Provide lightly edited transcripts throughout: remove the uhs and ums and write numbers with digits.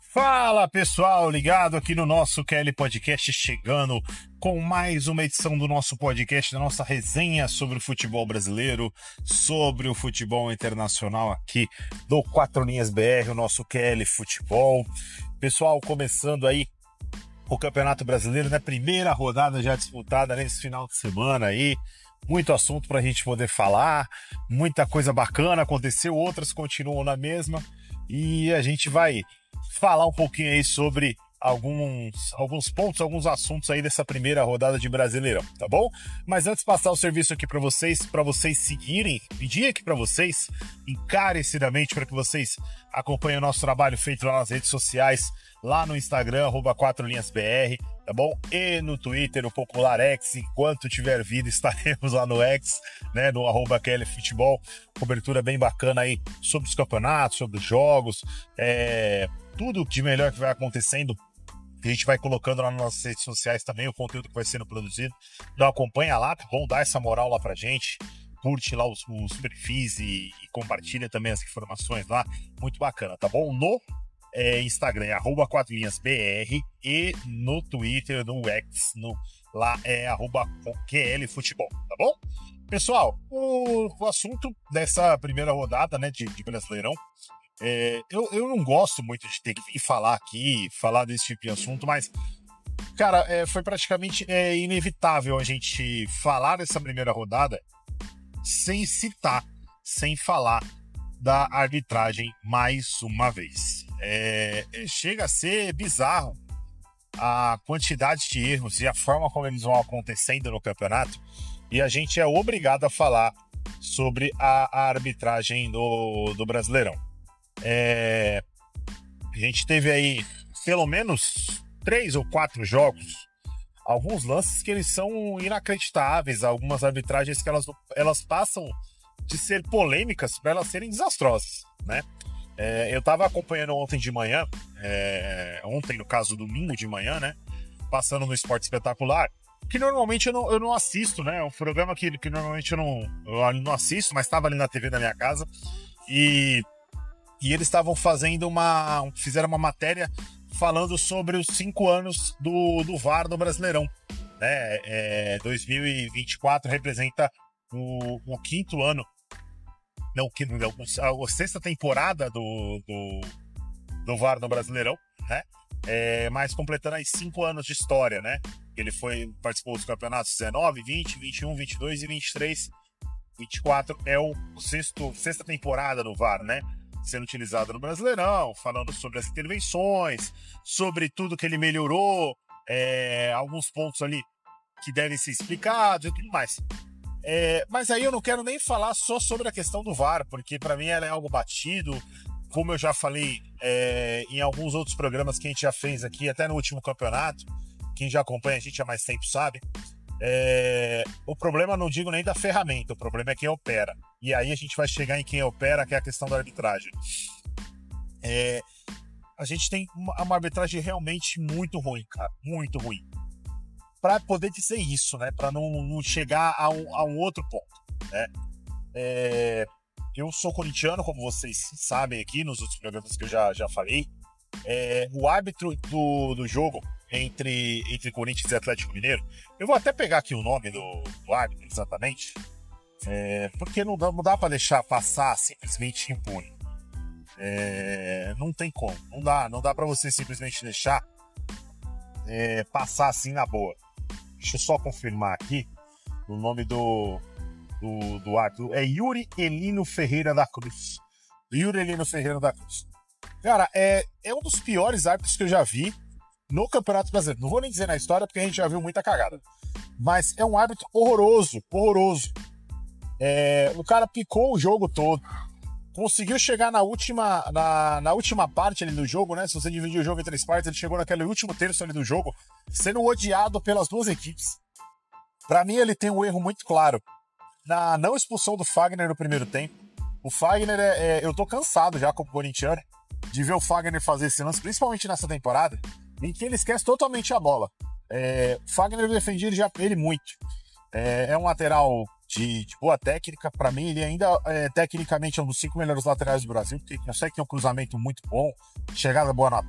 Fala pessoal, ligado aqui no nosso QL Podcast, chegando com mais uma edição do nosso podcast, da nossa resenha sobre o futebol brasileiro, sobre o futebol internacional aqui do Quatro Linhas BR, o nosso QL Futebol. Pessoal, começando aí o Campeonato Brasileiro, né? Primeira rodada já disputada nesse final de semana aí. Muito assunto para a gente poder falar, muita coisa bacana aconteceu, outras continuam na mesma. E a gente vai falar um pouquinho aí sobre alguns pontos, alguns assuntos aí dessa primeira rodada de Brasileirão, tá bom? Mas antes de passar o serviço aqui para vocês seguirem, pedir aqui para vocês, encarecidamente, para que vocês acompanhem o nosso trabalho feito lá nas redes sociais, lá no Instagram, @4linhasbr, tá bom? E no Twitter, o popular X, enquanto tiver vida, estaremos lá no X, né, no @QLFutebol, cobertura bem bacana aí sobre os campeonatos, sobre os jogos, tudo de melhor que vai acontecendo, a gente vai colocando lá nas nossas redes sociais também, o conteúdo que vai sendo produzido. Então acompanha lá, tá bom? Dá essa moral lá pra gente, curte lá os perfis e compartilha também as informações lá, muito bacana, tá bom? No Instagram é @4linhasbr e no Twitter, no X, lá é @QLFutebol, tá bom? Pessoal, o assunto dessa primeira rodada, né, de Brasileirão, eu não gosto muito de ter que vir falar desse tipo de assunto, mas, cara, foi praticamente inevitável a gente falar dessa primeira rodada sem falar da arbitragem mais uma vez. Chega a ser bizarro a quantidade de erros e a forma como eles vão acontecendo no campeonato, e a gente é obrigado a falar sobre a arbitragem do Brasileirão. A gente teve aí pelo menos 3 ou 4 jogos, alguns lances que eles são inacreditáveis, algumas arbitragens que elas passam de ser polêmicas para elas serem desastrosas, né? Eu tava acompanhando ontem de manhã, ontem no caso domingo de manhã, né? Passando no Esporte Espetacular, que normalmente eu não assisto, né? É um programa que normalmente eu não assisto, mas estava ali na TV da minha casa, e eles estavam fizeram uma matéria falando sobre os 5 anos do VAR no Brasileirão, né? 2024 representa o quinto ano, não, a sexta temporada do VAR no Brasileirão, né? Mas completando aí 5 anos de história, né? Ele participou dos campeonatos 19, 20, 21, 22 e 23. 24 é sexta temporada do VAR, né? Sendo utilizado no Brasileirão, falando sobre as intervenções, sobre tudo que ele melhorou, alguns pontos ali que devem ser explicados e tudo mais. Mas aí eu não quero nem falar só sobre a questão do VAR, porque para mim ela é algo batido, como eu já falei em alguns outros programas que a gente já fez aqui, até no último campeonato. Quem já acompanha a gente há mais tempo sabe. O problema, não digo nem da ferramenta, o problema é quem opera. E aí a gente vai chegar em quem opera, que é a questão da arbitragem. A gente tem uma arbitragem realmente muito ruim, cara, muito ruim. Para poder dizer isso, né? Para não chegar a um outro ponto, né? Eu sou corintiano, como vocês sabem aqui nos outros programas que eu já falei. O árbitro do jogo entre Corinthians e Atlético Mineiro, eu vou até pegar aqui o nome do árbitro exatamente, porque não dá para deixar passar simplesmente impune. Não tem como, não dá para você simplesmente deixar passar assim na boa. Deixa eu só confirmar aqui o nome do árbitro. É Yuri Elino Ferreira da Cruz. Yuri Elino Ferreira da Cruz. Cara, é um dos piores árbitros que eu já vi no Campeonato Brasileiro. Não vou nem dizer na história, porque a gente já viu muita cagada. Mas é um árbitro horroroso, horroroso. O cara picou o jogo todo. Conseguiu chegar na última parte ali do jogo, né? Se você dividir o jogo em 3 partes, ele chegou naquele último terço ali do jogo, sendo odiado pelas duas equipes. Pra mim, ele tem um erro muito claro na não expulsão do Fagner no primeiro tempo. O Fagner, eu tô cansado já como corintiano de ver o Fagner fazer esse lance, principalmente nessa temporada, em que ele esquece totalmente a bola. O Fagner defendia ele muito. É um lateral de boa técnica. Para mim, ele ainda tecnicamente é um dos 5 melhores laterais do Brasil, porque consegue ter um cruzamento muito bom, chegada boa no ataque.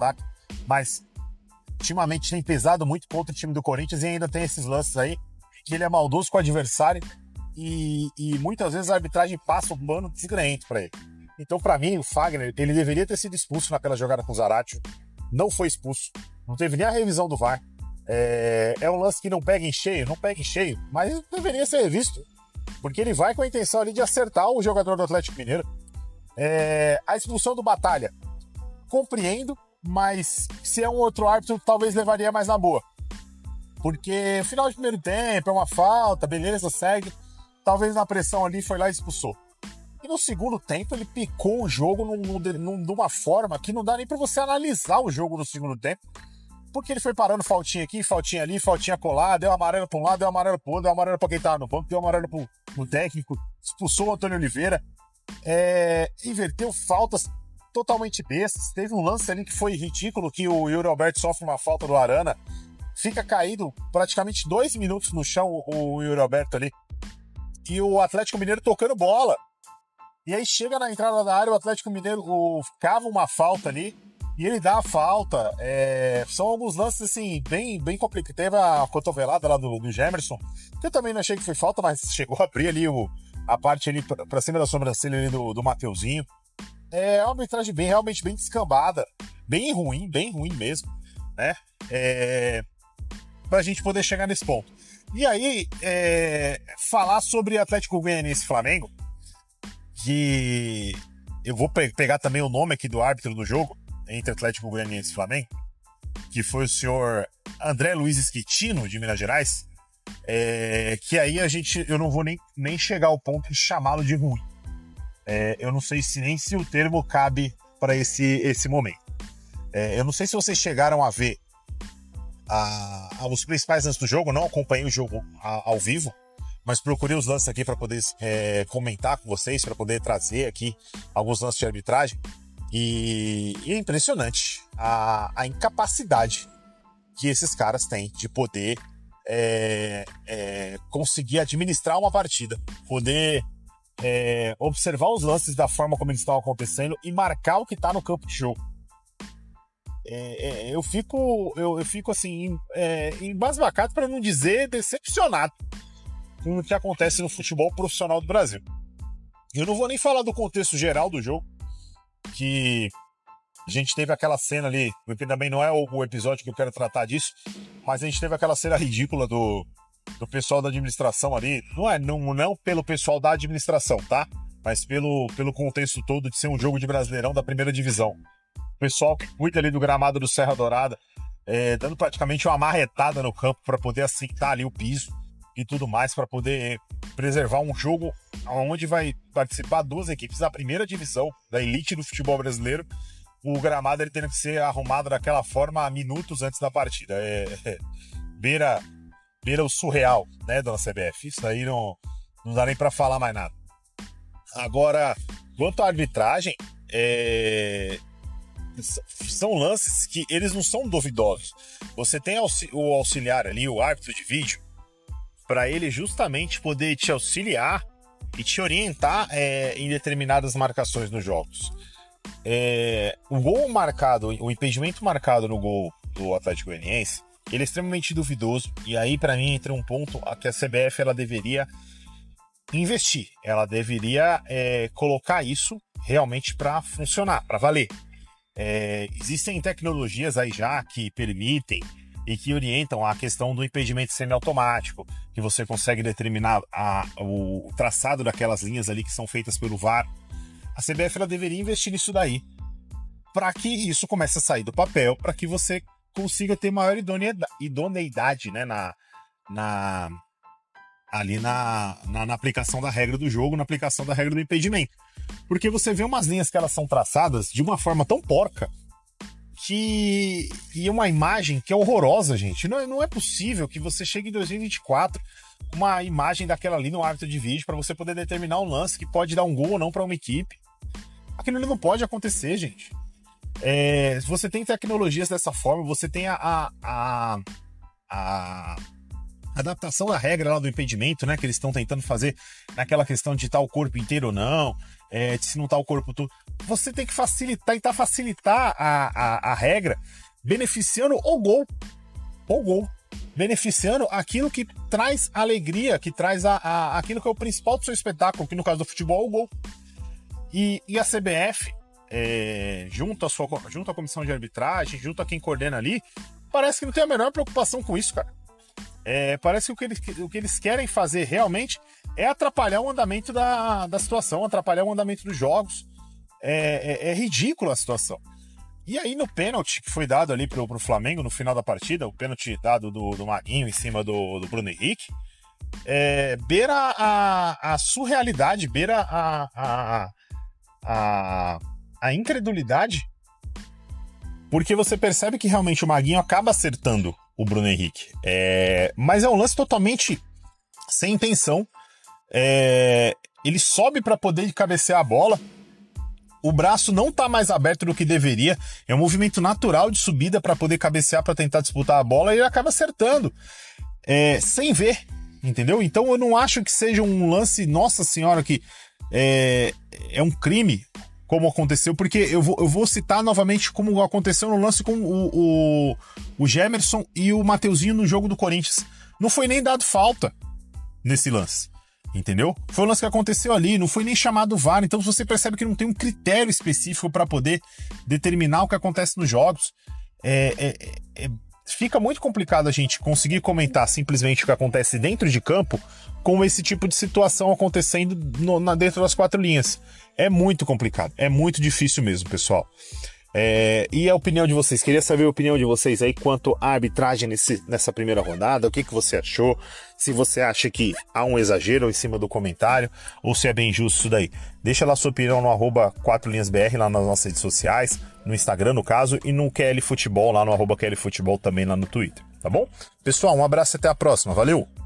mas ultimamente tem pesado muito contra o time do Corinthians e ainda tem esses lances aí que ele é maldoso com o adversário e muitas vezes a arbitragem passa um pano desgraente para ele. Então, para mim, o Fagner, ele deveria ter sido expulso naquela jogada com o Zaratio, não foi expulso, não teve nem a revisão do VAR. É um lance que não pega em cheio, mas deveria ser revisto, porque ele vai com a intenção ali de acertar o jogador do Atlético Mineiro. A expulsão do Batalha, compreendo, mas se é um outro árbitro, talvez levaria mais na boa. Porque final de primeiro tempo, é uma falta, beleza, segue. Talvez na pressão ali foi lá e expulsou. E no segundo tempo ele picou o jogo de uma forma que não dá nem pra você analisar o jogo no segundo tempo. Porque ele foi parando faltinha aqui, faltinha ali, faltinha colada, deu amarelo pra um lado, deu amarelo pro outro, deu amarelo pra quem tava no banco, deu amarelo pro técnico, expulsou o Antônio Oliveira. Inverteu faltas totalmente bestas. Teve um lance ali que foi ridículo, que o Yuri Alberto sofre uma falta do Arana, fica caído praticamente 2 minutos no chão o Yuri Alberto ali, e o Atlético Mineiro tocando bola, e aí chega na entrada da área, o Atlético Mineiro cava uma falta ali e ele dá a falta. São alguns lances assim bem complicados. Teve a cotovelada lá do Gemerson, que eu também não achei que foi falta, mas chegou a abrir ali a parte ali pra cima da sobrancelha ali do Mateuzinho. É uma arbitragem realmente bem descambada, bem ruim mesmo, né? Pra gente poder chegar nesse ponto. E aí, falar sobre Atlético Goianiense e Flamengo, que eu vou pegar também o nome aqui do árbitro do jogo, entre Atlético Goianiense e Flamengo, que foi o senhor André Luiz Schettino, de Minas Gerais, que aí eu não vou nem chegar ao ponto de chamá-lo de ruim. Eu não sei nem se o termo cabe para esse momento. Eu não sei se vocês chegaram a ver os principais lances do jogo, não acompanhei o jogo ao vivo, mas procurei os lances aqui para poder comentar com vocês, para poder trazer aqui alguns lances de arbitragem. E é impressionante a incapacidade que esses caras têm de poder conseguir administrar uma partida, poder observar os lances da forma como eles estão acontecendo e marcar o que está no campo de jogo. Eu fico assim, embasbacado, para não dizer decepcionado com o que acontece no futebol profissional do Brasil. Eu não vou nem falar do contexto geral do jogo, que a gente teve aquela cena ali, porque também não é o episódio que eu quero tratar disso, mas a gente teve aquela cena ridícula do pessoal da administração ali, não pelo pessoal da administração, tá? Mas pelo contexto todo de ser um jogo de Brasileirão da primeira divisão. O pessoal que cuida ali do gramado do Serra Dourada, dando praticamente uma marretada no campo para poder assentar ali o piso e tudo mais, para poder preservar um jogo onde vai participar 2 equipes da primeira divisão, da elite do futebol brasileiro. O gramado ele tendo que ser arrumado daquela forma minutos antes da partida. Beira o surreal, né, dona CBF? Isso aí não dá nem para falar mais nada. Agora, quanto à arbitragem, são lances que eles não são duvidosos. Você tem o auxiliar ali, o árbitro de vídeo, para ele justamente poder te auxiliar e te orientar em determinadas marcações nos jogos. O gol marcado, o impedimento marcado no gol do Atlético Goianiense, ele é extremamente duvidoso, e aí para mim entra um ponto a que a CBF ela deveria investir, ela deveria colocar isso realmente para funcionar, para valer. Existem tecnologias aí já que permitem e que orientam a questão do impedimento semiautomático, que você consegue determinar o traçado daquelas linhas ali que são feitas pelo VAR. A CBF ela deveria investir nisso daí, para que isso comece a sair do papel, para que você consiga ter maior idoneidade, né, ali na aplicação da regra do jogo, na aplicação da regra do impedimento. Porque você vê umas linhas que elas são traçadas de uma forma tão porca que uma imagem que é horrorosa, gente. Não é possível que você chegue em 2024 com uma imagem daquela ali no árbitro de vídeo para você poder determinar um lance que pode dar um gol ou não para uma equipe. Aquilo não pode acontecer, gente. Se você tem tecnologias dessa forma, você tem a adaptação da regra lá do impedimento, né, que eles estão tentando fazer naquela questão de estar o corpo inteiro ou não, se não está o corpo todo. Você tem que tentar facilitar a regra beneficiando o gol, beneficiando aquilo que traz alegria, que traz aquilo que é o principal do seu espetáculo, que no caso do futebol é o gol. E a CBF, junto à comissão de arbitragem, junto a quem coordena ali, parece que não tem a menor preocupação com isso, cara. Parece que o que eles querem fazer realmente é atrapalhar o andamento da situação, atrapalhar o andamento dos jogos. É ridícula a situação. E aí no pênalti que foi dado ali pro Flamengo no final da partida, o pênalti dado do Maguinho em cima do Bruno Henrique, beira a surrealidade, beira a incredulidade, porque você percebe que realmente o Maguinho acaba acertando o Bruno Henrique. Mas é um lance totalmente sem intenção. Ele sobe para poder cabecear a bola. O braço não tá mais aberto do que deveria. É um movimento natural de subida para poder cabecear, para tentar disputar a bola, e ele acaba acertando. Sem ver, entendeu? Então eu não acho que seja um lance, nossa senhora, que é um crime, como aconteceu, porque eu vou citar novamente como aconteceu no lance com o Gemerson e o Mateuzinho no jogo do Corinthians. Não foi nem dado falta nesse lance, entendeu? Foi um lance que aconteceu ali, não foi nem chamado VAR, então você percebe que não tem um critério específico para poder determinar o que acontece nos jogos. Fica muito complicado a gente conseguir comentar simplesmente o que acontece dentro de campo com esse tipo de situação acontecendo dentro das quatro linhas. É muito complicado, é muito difícil mesmo, pessoal. E a opinião de vocês? Queria saber a opinião de vocês aí quanto à arbitragem nessa primeira rodada. O que você achou? Se você acha que há um exagero em cima do comentário ou se é bem justo isso daí. Deixa lá sua opinião no @4linhasbr lá nas nossas redes sociais, no Instagram no caso, e no QL Futebol lá no @QL Futebol também lá no Twitter, tá bom? Pessoal, um abraço e até a próxima. Valeu!